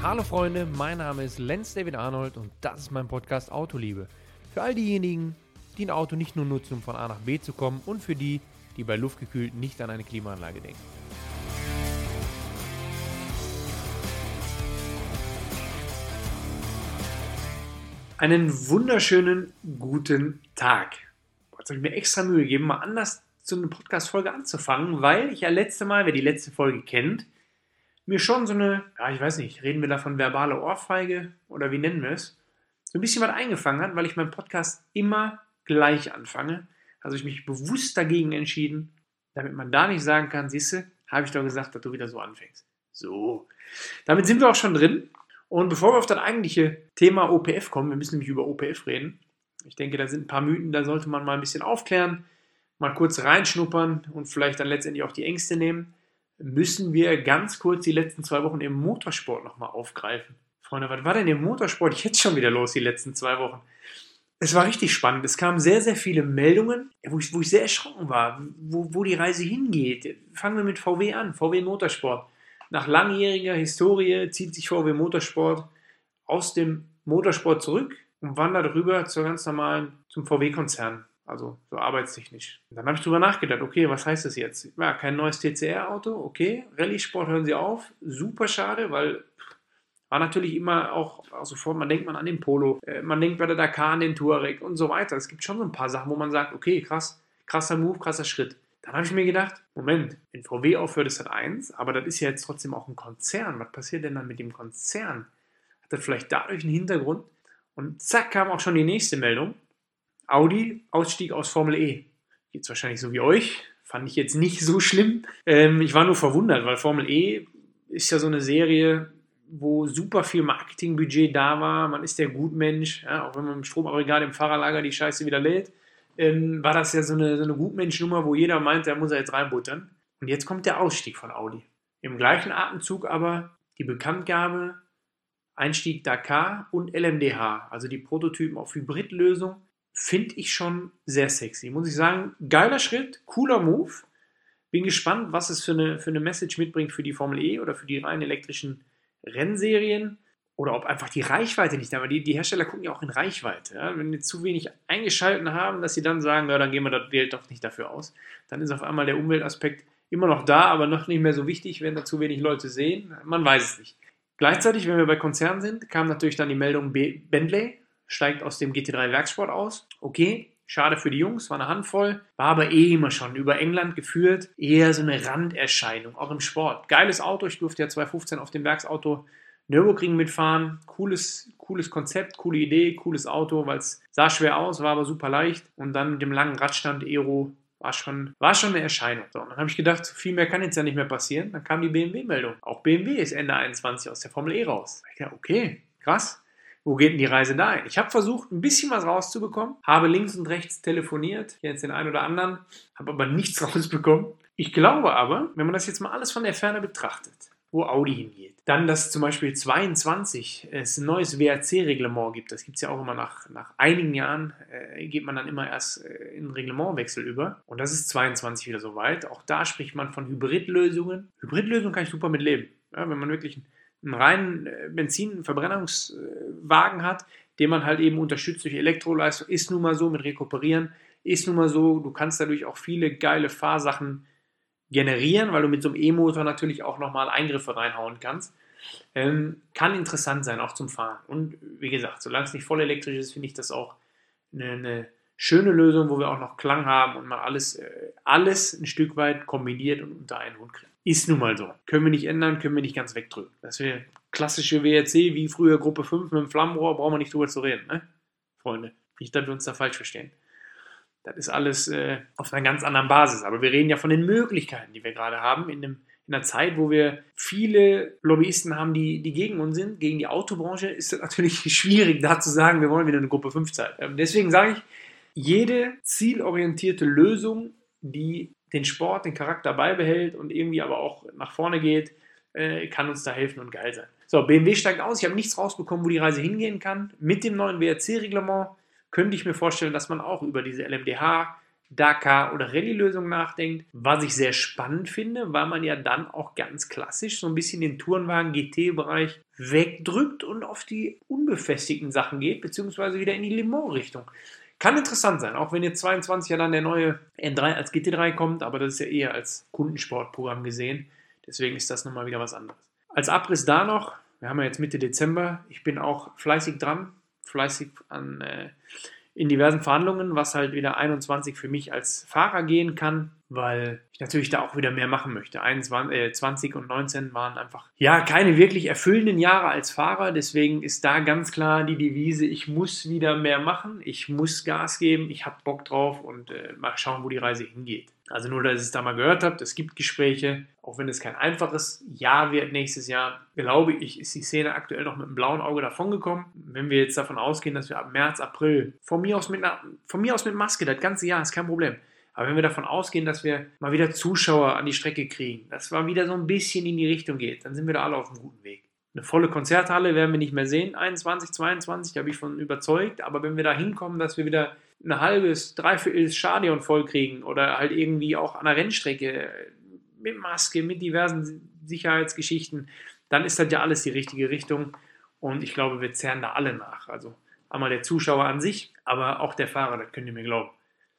Hallo Freunde, mein Name ist Lenz David Arnold und das ist mein Podcast Autoliebe. Für all diejenigen, die ein Auto nicht nur nutzen, um von A nach B zu kommen, und für die, die bei luftgekühlt nicht an eine Klimaanlage denken. Einen wunderschönen guten Tag. Jetzt habe ich mir extra Mühe gegeben, mal anders so eine Podcast-Folge anzufangen, weil ich ja letzte Mal, wer die letzte Folge kennt, mir schon so eine, ich weiß nicht, reden wir da von verbale Ohrfeige oder wie nennen wir es, so ein bisschen was eingefangen hat, weil ich meinen Podcast immer gleich anfange. Also ich mich bewusst dagegen entschieden, damit man da nicht sagen kann, siehste, habe ich doch gesagt, dass du wieder so anfängst. So, damit sind wir auch schon drin. Und bevor wir auf das eigentliche Thema OPF kommen, wir müssen nämlich über OPF reden. Ich denke, da sind ein paar Mythen, da sollte man mal ein bisschen aufklären, mal kurz reinschnuppern und vielleicht dann letztendlich auch die Ängste nehmen. Müssen wir ganz kurz die letzten 2 Wochen im Motorsport nochmal aufgreifen. Freunde, was war denn im Motorsport jetzt schon wieder los, die letzten 2 Wochen? Es war richtig spannend. Es kamen sehr, sehr viele Meldungen, wo ich sehr erschrocken war, wo die Reise hingeht. Fangen wir mit VW an, VW Motorsport. Nach langjähriger Historie zieht sich VW Motorsport aus dem Motorsport zurück und wandert rüber zum VW-Konzern. Also so arbeitstechnisch. Und dann habe ich drüber nachgedacht, okay, was heißt das jetzt? Ja, kein neues TCR-Auto, okay. Rallye-Sport hören sie auf, super schade, weil war natürlich immer auch sofort, man denkt an den Polo, man denkt bei der Dakar an den Touareg und so weiter. Es gibt schon so ein paar Sachen, wo man sagt, okay, krass, krasser Move, krasser Schritt. Dann habe ich mir gedacht, Moment, wenn VW aufhört, ist das eins, aber das ist ja jetzt trotzdem auch ein Konzern. Was passiert denn dann mit dem Konzern? Hat das vielleicht dadurch einen Hintergrund? Und zack, kam auch schon die nächste Meldung. Audi, Ausstieg aus Formel E. Jetzt wahrscheinlich so wie euch. Fand ich jetzt nicht so schlimm. Ich war nur verwundert, weil Formel E ist ja so eine Serie, wo super viel Marketingbudget da war. Man ist der Gutmensch, ja, auch wenn man im Stromaggregat im Fahrerlager die Scheiße wieder lädt. War das ja so eine Gutmensch-Nummer, wo jeder meint, da muss er jetzt reinbuttern. Und jetzt kommt der Ausstieg von Audi. Im gleichen Atemzug aber die Bekanntgabe, Einstieg Dakar und LMDH, also die Prototypen auf Hybridlösung, finde ich schon sehr sexy. Muss ich sagen, geiler Schritt, cooler Move. Bin gespannt, was es für eine Message mitbringt für die Formel E oder für die rein elektrischen Rennserien. Oder ob einfach die Reichweite nicht da war. Die Hersteller gucken ja auch in Reichweite. Ja? Wenn die zu wenig eingeschalten haben, dass sie dann sagen, ja, dann geben wir das Geld doch nicht dafür aus. Dann ist auf einmal der Umweltaspekt immer noch da, aber noch nicht mehr so wichtig, wenn da zu wenig Leute sehen. Man weiß es nicht. Gleichzeitig, wenn wir bei Konzernen sind, kam natürlich dann die Meldung, Bentley steigt aus dem GT3 Werkssport aus. Okay, schade für die Jungs, war eine Handvoll. War aber immer schon über England geführt. Eher so eine Randerscheinung, auch im Sport. Geiles Auto, ich durfte ja 2015 auf dem Werksauto Nürburgring mitfahren, cooles Konzept, coole Idee, cooles Auto, weil es sah schwer aus, war aber super leicht und dann mit dem langen Radstand Aero war schon eine Erscheinung. So, und dann habe ich gedacht, viel mehr kann jetzt ja nicht mehr passieren. Dann kam die BMW-Meldung. Auch BMW ist Ende 21 aus der Formel E raus. Ich dachte, okay, krass. Wo geht denn die Reise da hin? Ich habe versucht, ein bisschen was rauszubekommen, habe links und rechts telefoniert, jetzt den einen oder anderen, habe aber nichts rausbekommen. Ich glaube aber, wenn man das jetzt mal alles von der Ferne betrachtet, wo Audi hingeht. Dann, dass zum Beispiel 22 es ein neues WRC-Reglement gibt. Das gibt es ja auch immer nach einigen Jahren, geht man dann immer erst in einen Reglementwechsel über. Und das ist 22 wieder soweit. Auch da spricht man von Hybridlösungen. Hybridlösungen kann ich super mit leben. Ja, wenn man wirklich einen reinen Benzin-Verbrennungswagen hat, den man halt eben unterstützt durch Elektroleistung, ist nun mal so mit Rekuperieren, ist nun mal so, du kannst dadurch auch viele geile Fahrsachen generieren, weil du mit so einem E-Motor natürlich auch nochmal Eingriffe reinhauen kannst. Kann interessant sein, auch zum Fahren. Und wie gesagt, solange es nicht voll elektrisch ist, finde ich das auch eine schöne Lösung, wo wir auch noch Klang haben und man alles ein Stück weit kombiniert und unter einen Hut kriegt. Ist nun mal so. Können wir nicht ändern, können wir nicht ganz wegdrücken. Das wäre klassische WRC, wie früher Gruppe 5 mit dem Flammenrohr, brauchen wir nicht drüber zu reden, ne? Freunde. Nicht, dass wir uns da falsch verstehen. Das ist alles auf einer ganz anderen Basis. Aber wir reden ja von den Möglichkeiten, die wir gerade haben, in einer Zeit, wo wir viele Lobbyisten haben, die gegen uns sind. Gegen die Autobranche ist es natürlich schwierig, da zu sagen, wir wollen wieder eine Gruppe 5 Zeit. Deswegen sage ich, jede zielorientierte Lösung, die den Sport, den Charakter beibehält und irgendwie aber auch nach vorne geht, kann uns da helfen und geil sein. So, BMW steigt aus. Ich habe nichts rausbekommen, wo die Reise hingehen kann. Mit dem neuen WRC-Reglement könnte ich mir vorstellen, dass man auch über diese LMDH Dakar- oder Rallye-Lösung nachdenkt, was ich sehr spannend finde, weil man ja dann auch ganz klassisch so ein bisschen den Tourenwagen GT-Bereich wegdrückt und auf die unbefestigten Sachen geht, beziehungsweise wieder in die Le Mans-Richtung. Kann interessant sein, auch wenn jetzt 22 ja dann der neue N3 als GT3 kommt, aber das ist ja eher als Kundensportprogramm gesehen. Deswegen ist das nochmal wieder was anderes. Als Abriss da noch, wir haben ja jetzt Mitte Dezember, ich bin auch fleißig dran, in diversen Verhandlungen, was halt wieder 21 für mich als Fahrer gehen kann, weil ich natürlich da auch wieder mehr machen möchte. 20 und 19 waren einfach ja keine wirklich erfüllenden Jahre als Fahrer, deswegen ist da ganz klar die Devise, ich muss wieder mehr machen, ich muss Gas geben, ich habe Bock drauf und mal schauen, wo die Reise hingeht. Also nur, dass ihr es da mal gehört habt, es gibt Gespräche, auch wenn es kein einfaches Jahr wird nächstes Jahr, glaube ich, ist die Szene aktuell noch mit einem blauen Auge davongekommen. Wenn wir jetzt davon ausgehen, dass wir ab März, April, von mir aus mit Maske, das ganze Jahr, ist kein Problem. Aber wenn wir davon ausgehen, dass wir mal wieder Zuschauer an die Strecke kriegen, dass mal wieder so ein bisschen in die Richtung geht, dann sind wir da alle auf einem guten Weg. Eine volle Konzerthalle werden wir nicht mehr sehen, 21, 22, da bin ich von überzeugt. Aber wenn wir da hinkommen, dass wir wieder ein halbes, dreiviertel Stadion voll kriegen oder halt irgendwie auch an der Rennstrecke mit Maske, mit diversen Sicherheitsgeschichten, dann ist das ja alles die richtige Richtung. Und ich glaube, wir zehren da alle nach. Also einmal der Zuschauer an sich, aber auch der Fahrer, das könnt ihr mir glauben.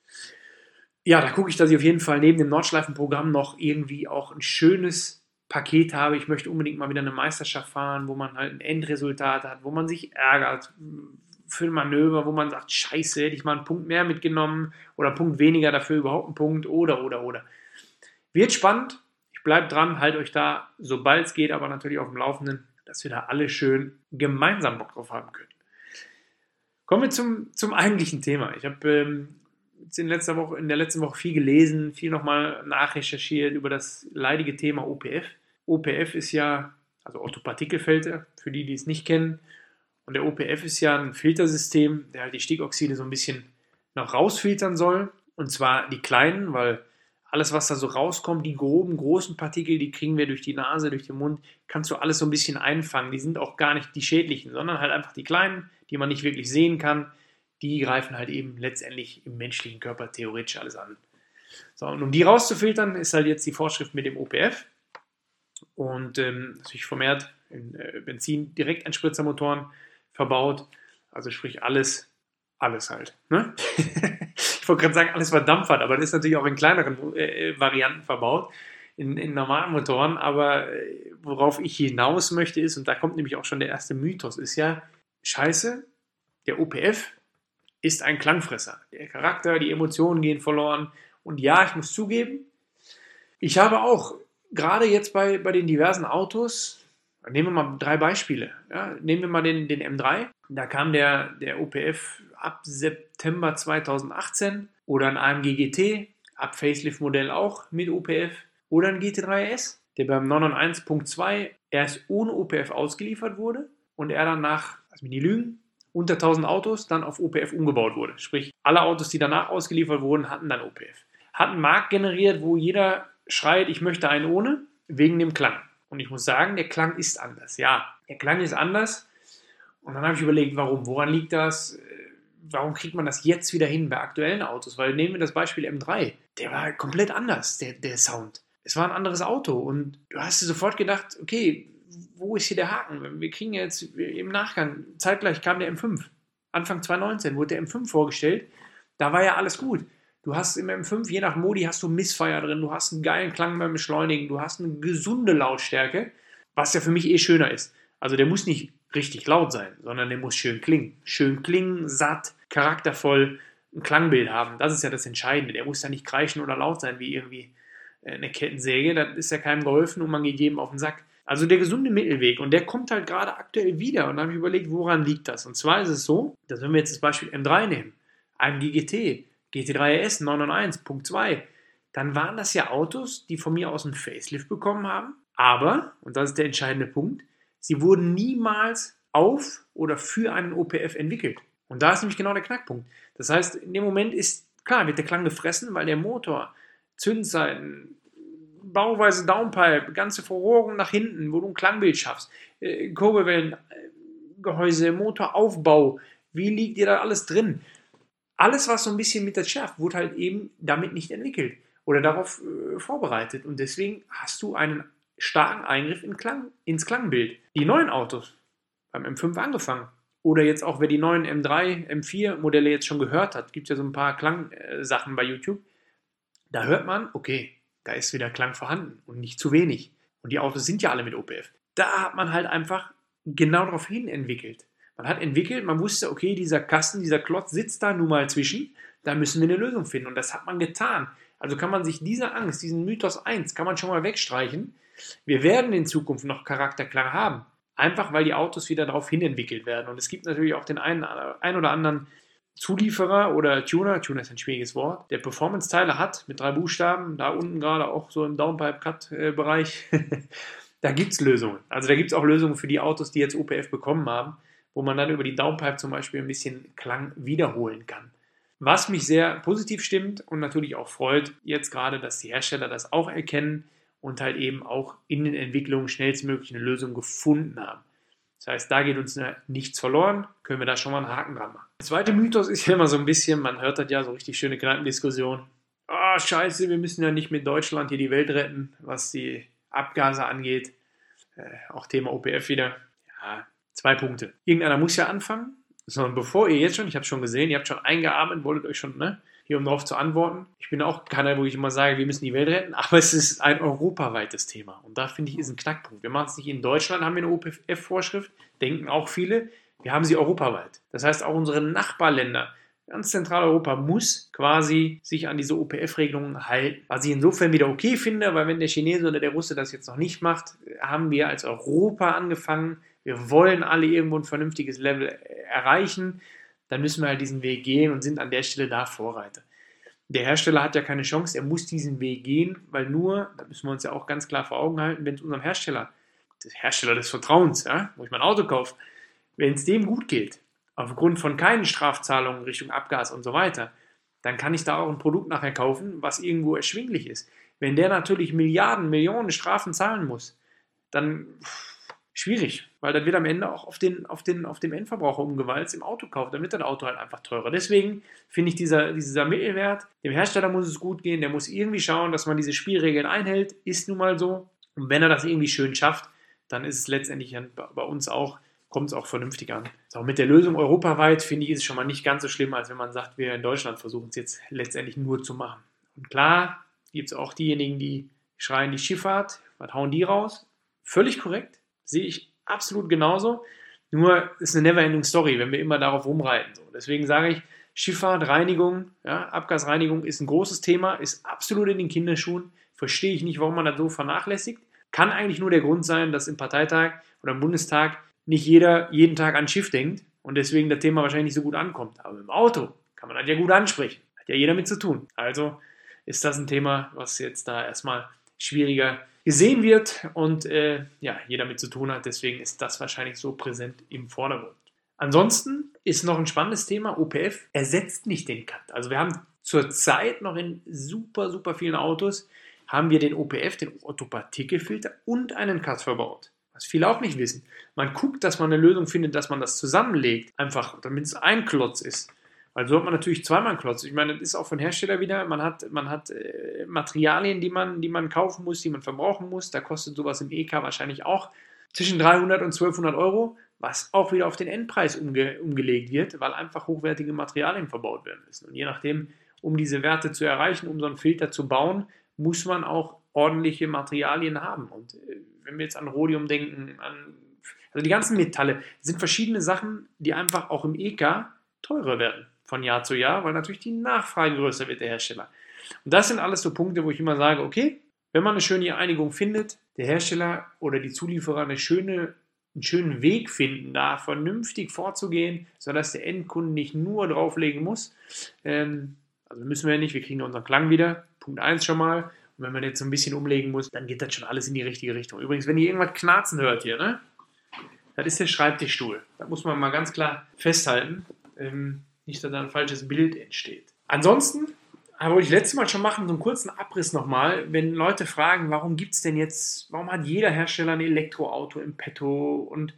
Ja, da gucke ich, dass ich auf jeden Fall neben dem Nordschleifenprogramm noch irgendwie auch ein schönes Paket habe. Ich möchte unbedingt mal wieder eine Meisterschaft fahren, wo man halt ein Endresultat hat, wo man sich ärgert für ein Manöver, wo man sagt, scheiße, hätte ich mal einen Punkt mehr mitgenommen oder einen Punkt weniger, dafür überhaupt einen Punkt oder. Wird spannend. Ich bleibe dran, halt euch da, sobald es geht, aber natürlich auf dem Laufenden, dass wir da alle schön gemeinsam Bock drauf haben können. Kommen wir zum eigentlichen Thema. Ich habe in der letzten Woche viel gelesen, viel nochmal nachrecherchiert über das leidige Thema OPF. OPF ist ja, also Otto-Partikelfilter, für die es nicht kennen. Und der OPF ist ja ein Filtersystem, der halt die Stickoxide so ein bisschen noch rausfiltern soll. Und zwar die kleinen, weil alles, was da so rauskommt, die groben, großen Partikel, die kriegen wir durch die Nase, durch den Mund, kannst du alles so ein bisschen einfangen. Die sind auch gar nicht die schädlichen, sondern halt einfach die kleinen, die man nicht wirklich sehen kann. Die greifen halt eben letztendlich im menschlichen Körper theoretisch alles an. So, und um die rauszufiltern, ist halt jetzt die Vorschrift mit dem OPF. Und natürlich vermehrt in Benzin-Direkteinspritzermotoren verbaut. Also sprich alles halt. Ne? Ich wollte gerade sagen, alles was Dampf hat, aber das ist natürlich auch in kleineren Varianten verbaut, in normalen Motoren. Aber worauf ich hinaus möchte ist, und da kommt nämlich auch schon der erste Mythos, ist ja, scheiße, der OPF ist ein Klangfresser. Der Charakter, die Emotionen gehen verloren. Und ja, ich muss zugeben, ich habe auch, gerade jetzt bei den diversen Autos, nehmen wir mal 3 Beispiele. Ja, nehmen wir mal den M3. Da kam der OPF ab September 2018 oder ein AMG GT, ab Facelift-Modell auch mit OPF oder ein GT3 RS, der beim 991.2 erst ohne OPF ausgeliefert wurde und er dann nach, lass mich nicht lügen, unter 1000 Autos dann auf OPF umgebaut wurde. Sprich, alle Autos, die danach ausgeliefert wurden, hatten dann OPF. Hat einen Markt generiert, wo jeder schreit, ich möchte einen ohne, wegen dem Klang. Und ich muss sagen, der Klang ist anders. Ja, der Klang ist anders. Und dann habe ich überlegt, warum? Woran liegt das? Warum kriegt man das jetzt wieder hin bei aktuellen Autos? Weil nehmen wir das Beispiel M3. Der war komplett anders, der Sound. Es war ein anderes Auto. Und du hast dir sofort gedacht, okay, wo ist hier der Haken? Wir kriegen jetzt im Nachgang, zeitgleich kam der M5. Anfang 2019 wurde der M5 vorgestellt. Da war ja alles gut. Du hast im M5, je nach Modi, hast du Missfire drin, du hast einen geilen Klang beim Beschleunigen, du hast eine gesunde Lautstärke, was ja für mich schöner ist. Also der muss nicht richtig laut sein, sondern der muss schön klingen. Schön klingen, satt, charaktervoll, ein Klangbild haben. Das ist ja das Entscheidende. Der muss ja nicht kreischen oder laut sein wie irgendwie eine Kettensäge. Das ist ja keinem geholfen und man geht jedem auf den Sack. Also der gesunde Mittelweg. Und der kommt halt gerade aktuell wieder. Und da habe ich überlegt, woran liegt das? Und zwar ist es so, dass wenn wir jetzt das Beispiel M3 nehmen, AMG GT, GT3 RS 991.2, dann waren das ja Autos, die von mir aus einen Facelift bekommen haben. Aber, und das ist der entscheidende Punkt, sie wurden niemals auf oder für einen OPF entwickelt. Und da ist nämlich genau der Knackpunkt. Das heißt, in dem Moment ist, klar, wird der Klang gefressen, weil der Motor, Zündzeiten, Bauweise Downpipe, ganze Verrohrung nach hinten, wo du ein Klangbild schaffst, Kurbelwellengehäuse, Motoraufbau, wie liegt dir da alles drin? alles, was so ein bisschen mit das schärft, wurde halt eben damit nicht entwickelt oder darauf vorbereitet. Und deswegen hast du einen starken Eingriff ins Klangbild. Die neuen Autos, beim M5 angefangen, oder jetzt auch, wer die neuen M3, M4 Modelle jetzt schon gehört hat, gibt es ja so ein paar Klangsachen bei YouTube, da hört man, okay, da ist wieder Klang vorhanden und nicht zu wenig. Und die Autos sind ja alle mit OPF. Da hat man halt einfach genau darauf hin entwickelt. Man hat entwickelt, man wusste, okay, dieser Kasten, dieser Klotz sitzt da nun mal zwischen, da müssen wir eine Lösung finden. Und das hat man getan. Also kann man sich diese Angst, diesen Mythos 1, kann man schon mal wegstreichen. Wir werden in Zukunft noch Charakterklang haben. Einfach, weil die Autos wieder darauf hin entwickelt werden. Und es gibt natürlich auch den einen oder anderen Zulieferer oder Tuner ist ein schwieriges Wort, der Performance-Teile hat mit 3 Buchstaben, da unten gerade auch so im Downpipe-Cut-Bereich. Da gibt es Lösungen. Also da gibt es auch Lösungen für die Autos, die jetzt OPF bekommen haben, wo man dann über die Downpipe zum Beispiel ein bisschen Klang wiederholen kann. Was mich sehr positiv stimmt und natürlich auch freut, jetzt gerade, dass die Hersteller das auch erkennen und halt eben auch in den Entwicklungen schnellstmöglich eine Lösung gefunden haben. Das heißt, da geht uns nichts verloren, können wir da schon mal einen Haken dran machen. Der zweite Mythos ist ja immer so ein bisschen, man hört das ja so richtig schöne Knappendiskussion. Ah, scheiße, wir müssen ja nicht mit Deutschland hier die Welt retten, was die Abgase angeht. Auch Thema OPF wieder. Ja, 2 Punkte. Irgendeiner muss ja anfangen, sondern bevor ihr jetzt schon, ich habe schon gesehen, ihr habt schon eingeatmet, wolltet euch schon, hier um darauf zu antworten. Ich bin auch keiner, wo ich immer sage, wir müssen die Welt retten, aber es ist ein europaweites Thema. Und da finde ich, ist ein Knackpunkt. Wir machen es nicht in Deutschland, haben wir eine OPF-Vorschrift, denken auch viele, wir haben sie europaweit. Das heißt, auch unsere Nachbarländer, ganz Zentraleuropa, muss quasi sich an diese OPF-Regelungen halten. Was ich insofern wieder okay finde, weil wenn der Chinese oder der Russe das jetzt noch nicht macht, haben wir als Europa angefangen. Wir wollen alle irgendwo ein vernünftiges Level erreichen. Dann müssen wir halt diesen Weg gehen und sind an der Stelle da Vorreiter. Der Hersteller hat ja keine Chance, er muss diesen Weg gehen, weil nur, da müssen wir uns ja auch ganz klar vor Augen halten, wenn es unserem Hersteller des Vertrauens, ja, wo ich mein Auto kaufe, wenn es dem gut geht, aufgrund von keinen Strafzahlungen Richtung Abgas und so weiter, dann kann ich da auch ein Produkt nachher kaufen, was irgendwo erschwinglich ist. Wenn der natürlich Milliarden, Millionen Strafen zahlen muss, dann schwierig, weil das wird am Ende auch auf dem Endverbraucher umgewalzt im Autokauf. Dann wird das Auto halt einfach teurer. Deswegen finde ich dieser Mittelwert, dem Hersteller muss es gut gehen, der muss irgendwie schauen, dass man diese Spielregeln einhält, ist nun mal so. Und wenn er das irgendwie schön schafft, dann ist es letztendlich bei uns auch, kommt es auch vernünftig an. So, mit der Lösung europaweit, finde ich, ist es schon mal nicht ganz so schlimm, als wenn man sagt, wir in Deutschland versuchen es jetzt letztendlich nur zu machen. Und klar, gibt es auch diejenigen, die schreien die Schifffahrt, was hauen die raus? Völlig korrekt. Sehe ich absolut genauso. Nur ist eine never-ending Story, wenn wir immer darauf rumreiten. So. Deswegen sage ich, Schifffahrt, Reinigung, ja, Abgasreinigung ist ein großes Thema, ist absolut in den Kinderschuhen. Verstehe ich nicht, warum man das so vernachlässigt. Kann eigentlich nur der Grund sein, dass im Parteitag oder im Bundestag nicht jeder jeden Tag an Schiff denkt und deswegen das Thema wahrscheinlich nicht so gut ankommt. Aber im Auto kann man das ja gut ansprechen. Hat ja jeder mit zu tun. Also ist das ein Thema, was jetzt da erstmal schwieriger gesehen wird und jeder mit zu tun hat. Deswegen ist das wahrscheinlich so präsent im Vordergrund. Ansonsten ist noch ein spannendes Thema, OPF ersetzt nicht den Cut. Also wir haben zurzeit noch in super, super vielen Autos haben wir den OPF, den Otto-Partikelfilter und einen Cut verbaut. Was viele auch nicht wissen. Man guckt, dass man eine Lösung findet, dass man das zusammenlegt, einfach damit es ein Klotz ist. Weil so hat man natürlich zweimal einen Klotz. Ich meine, das ist auch von Hersteller wieder, man hat Materialien, die man kaufen muss, die man verbrauchen muss. Da kostet sowas im EK wahrscheinlich auch zwischen 300 und 1200 Euro, was auch wieder auf den Endpreis umgelegt wird, weil einfach hochwertige Materialien verbaut werden müssen. Und je nachdem, um diese Werte zu erreichen, um so einen Filter zu bauen, muss man auch ordentliche Materialien haben. Und wenn wir jetzt an Rhodium denken, also die ganzen Metalle, sind verschiedene Sachen, die einfach auch im EK teurer werden von Jahr zu Jahr, weil natürlich die Nachfrage größer wird der Hersteller. Und das sind alles so Punkte, wo ich immer sage, okay, wenn man eine schöne Einigung findet, der Hersteller oder die Zulieferer einen schönen Weg finden, da vernünftig vorzugehen, sodass der Endkunde nicht nur drauflegen muss. Also müssen wir ja nicht, wir kriegen unseren Klang wieder, Punkt 1 schon mal. Und wenn man jetzt so ein bisschen umlegen muss, dann geht das schon alles in die richtige Richtung. Übrigens, wenn ihr irgendwas knarzen hört hier, ne? Das ist der Schreibtischstuhl. Das muss man mal ganz klar festhalten. Nicht, dass da ein falsches Bild entsteht. Ansonsten wollte ich letztes Mal schon machen, so einen kurzen Abriss nochmal, wenn Leute fragen, warum hat jeder Hersteller ein Elektroauto im Petto und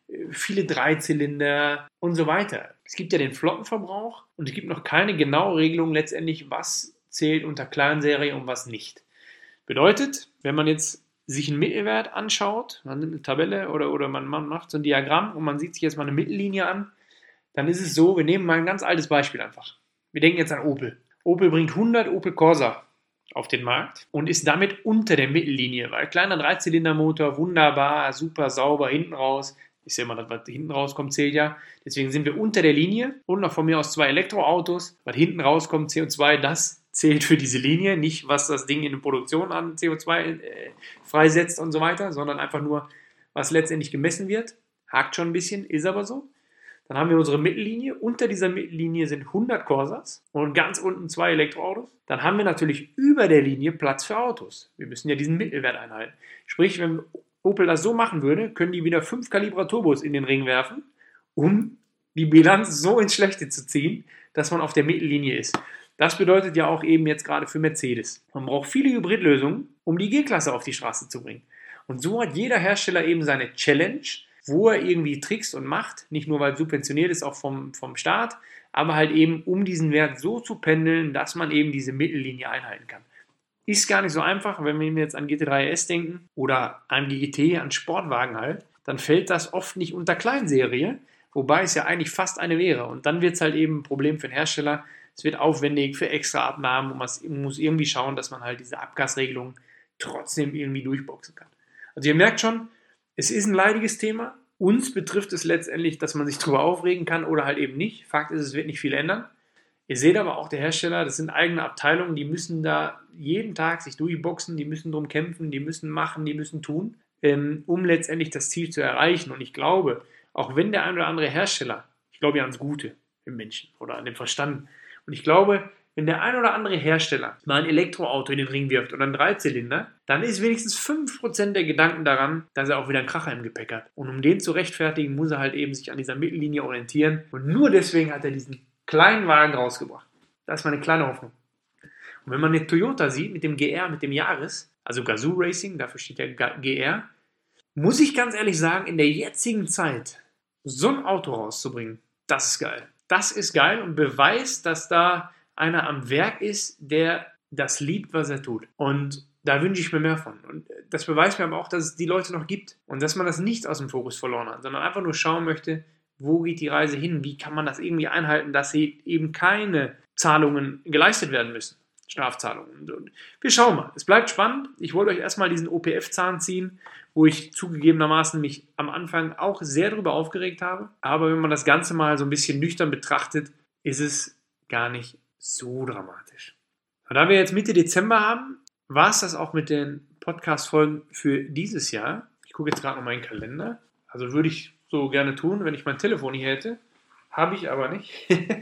viele Dreizylinder und so weiter. Es gibt ja den Flottenverbrauch und es gibt noch keine genaue Regelung letztendlich, was zählt unter Kleinserie und was nicht. Bedeutet, wenn man jetzt sich einen Mittelwert anschaut, man nimmt eine Tabelle oder man macht so ein Diagramm und man sieht sich jetzt mal eine Mittellinie an, dann ist es so, wir nehmen mal ein ganz altes Beispiel einfach. Wir denken jetzt an Opel. Opel bringt 100 Opel Corsa auf den Markt und ist damit unter der Mittellinie, weil kleiner Dreizylindermotor, wunderbar, super sauber, hinten raus, ist ja immer das, was hinten rauskommt, zählt ja. Deswegen sind wir unter der Linie und noch von mir aus 2 Elektroautos, was hinten rauskommt, CO2, das zählt für diese Linie, nicht was das Ding in der Produktion an CO2 freisetzt und so weiter, sondern einfach nur, was letztendlich gemessen wird. Hakt schon ein bisschen, ist aber so. Dann haben wir unsere Mittellinie. Unter dieser Mittellinie sind 100 Corsas und ganz unten 2 Elektroautos. Dann haben wir natürlich über der Linie Platz für Autos. Wir müssen ja diesen Mittelwert einhalten. Sprich, wenn Opel das so machen würde, können die wieder 5 Kalibra Turbos in den Ring werfen, um die Bilanz so ins Schlechte zu ziehen, dass man auf der Mittellinie ist. Das bedeutet ja auch eben jetzt gerade für Mercedes. Man braucht viele Hybridlösungen, um die G-Klasse auf die Straße zu bringen. Und so hat jeder Hersteller eben seine Challenge, wo er irgendwie trickst und macht, nicht nur weil es subventioniert ist, auch vom Staat, aber halt eben um diesen Wert so zu pendeln, dass man eben diese Mittellinie einhalten kann. Ist gar nicht so einfach, wenn wir jetzt an GT3 RS denken oder an GT, an Sportwagen halt, dann fällt das oft nicht unter Kleinserie, wobei es ja eigentlich fast eine wäre. Und dann wird es halt eben ein Problem für den Hersteller. Es wird aufwendig für extra Abnahmen und man muss irgendwie schauen, dass man halt diese Abgasregelung trotzdem irgendwie durchboxen kann. Also ihr merkt schon, es ist ein leidiges Thema. Uns betrifft es letztendlich, dass man sich darüber aufregen kann oder halt eben nicht. Fakt ist, es wird nicht viel ändern. Ihr seht aber auch, der Hersteller, das sind eigene Abteilungen, die müssen da jeden Tag sich durchboxen, die müssen drum kämpfen, die müssen machen, die müssen tun, um letztendlich das Ziel zu erreichen. Und ich glaube, auch wenn der ein oder andere Hersteller, ich glaube ja ans Gute im Menschen oder an den Verstand, und ich glaube, wenn der ein oder andere Hersteller mal ein Elektroauto in den Ring wirft oder einen Dreizylinder, dann ist wenigstens 5% der Gedanken daran, dass er auch wieder einen Kracher im Gepäck hat. Und um den zu rechtfertigen, muss er halt eben sich an dieser Mittellinie orientieren. Und nur deswegen hat er diesen kleinen Wagen rausgebracht. Das ist meine kleine Hoffnung. Und wenn man den Toyota sieht mit dem GR, mit dem Yaris, also Gazoo Racing, dafür steht ja GR, muss ich ganz ehrlich sagen, in der jetzigen Zeit so ein Auto rauszubringen, das ist geil. Das ist geil und beweist, dass da einer am Werk ist, der das liebt, was er tut. Und da wünsche ich mir mehr von. Und das beweist mir aber auch, dass es die Leute noch gibt und dass man das nicht aus dem Fokus verloren hat, sondern einfach nur schauen möchte, wo geht die Reise hin, wie kann man das irgendwie einhalten, dass eben keine Zahlungen geleistet werden müssen, Strafzahlungen. Und wir schauen mal, es bleibt spannend. Ich wollte euch erstmal diesen OPF-Zahn ziehen, wo ich zugegebenermaßen mich am Anfang auch sehr darüber aufgeregt habe. Aber wenn man das Ganze mal so ein bisschen nüchtern betrachtet, ist es gar nicht so dramatisch. Und da wir jetzt Mitte Dezember haben, war es das auch mit den Podcast-Folgen für dieses Jahr. Ich gucke jetzt gerade noch meinen Kalender. Also würde ich so gerne tun, wenn ich mein Telefon hier hätte. Habe ich aber nicht.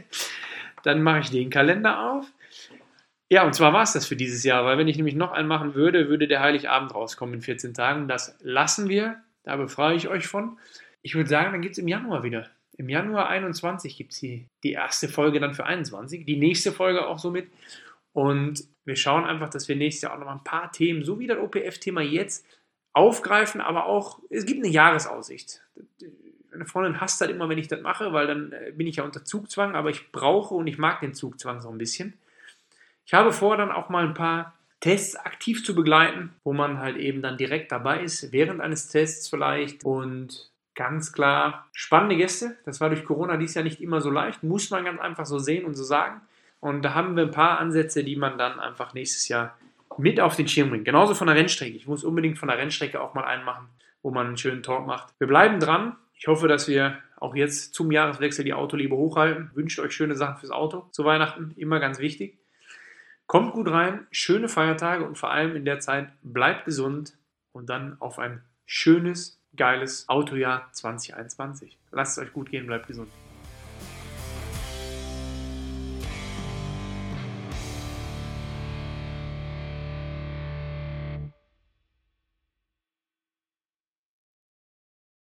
Dann mache ich den Kalender auf. Ja, und zwar war es das für dieses Jahr, weil wenn ich nämlich noch einen machen würde, würde der Heiligabend rauskommen in 14 Tagen. Das lassen wir. Da befreie ich euch von. Ich würde sagen, dann gibt es im Januar wieder. Im Januar 21 gibt es die erste Folge dann für 21. Die nächste Folge auch somit. Und wir schauen einfach, dass wir nächstes Jahr auch noch mal ein paar Themen, so wie das OPF-Thema jetzt, aufgreifen. Aber auch, es gibt eine Jahresaussicht. Meine Freundin hasst das immer, wenn ich das mache, weil dann bin ich ja unter Zugzwang. Aber ich brauche und ich mag den Zugzwang so ein bisschen. Ich habe vor, dann auch mal ein paar Tests aktiv zu begleiten, wo man halt eben dann direkt dabei ist, während eines Tests vielleicht. Und ganz klar, spannende Gäste. Das war durch Corona dieses Jahr nicht immer so leicht. Muss man ganz einfach so sehen und so sagen. Und da haben wir ein paar Ansätze, die man dann einfach nächstes Jahr mit auf den Schirm bringt. Genauso von der Rennstrecke. Ich muss unbedingt von der Rennstrecke auch mal einen machen, wo man einen schönen Talk macht. Wir bleiben dran. Ich hoffe, dass wir auch jetzt zum Jahreswechsel die Autoliebe hochhalten. Wünscht euch schöne Sachen fürs Auto zu Weihnachten. Immer ganz wichtig. Kommt gut rein, schöne Feiertage und vor allem in der Zeit bleibt gesund und dann auf ein schönes, geiles Autojahr 2021. Lasst es euch gut gehen, bleibt gesund.